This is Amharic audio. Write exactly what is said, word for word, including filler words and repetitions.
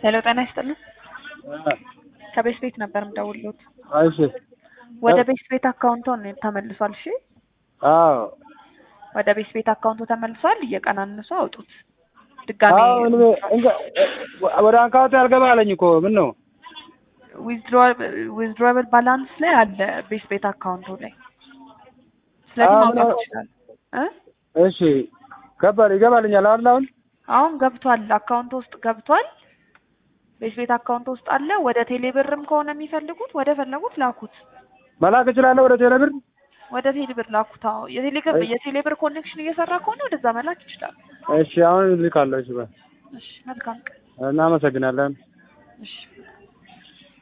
ሄሎ ጤና ይስጥልኝ። ከቤት ቤት ነበር የምደውልልዎት። እሺ ወደ ቤት ቤት አካውንቶ ነው ተመልሷል። እሺ አዎ ወደ ቤት ቤት አካውንቶ ተመልሷል። እየቀናነሱ አውጡት ድጋሜ። አዎ እንዴ እንጋ ወደ አካውንት ያልገባ አለኝ እኮ ምን ነው? ዊዝድሮብል ባላንስ ላይ አለ ቤት ቤት አካውንቶ ላይ። ስለዚህ ማውጣት ይችላል እ እሺ ገባል ይገባልኛል አይደል? አሁን አሁን ገብቷል፣ አካውንት ውስጥ ገብቷል። ቤት ቤት አካውንት ውስጥ አለ። ወደ ቴሌብርም ከሆነ የሚፈልጉት ወደ ፈለጉት ላኩት። መላክ እችላለሁ ወደ ቴሌብር? ወደ ቴሌብር ላኩት። አዎ የቴሌብር የቴሌብር ኮኔክሽን እየሰራ ከሆነ ወደዛ መላክ ይችላል። እሺ አሁን ልካለሁ። እሺ በል እሺ መልካም ቀን። እናመሰግናለን። እሺ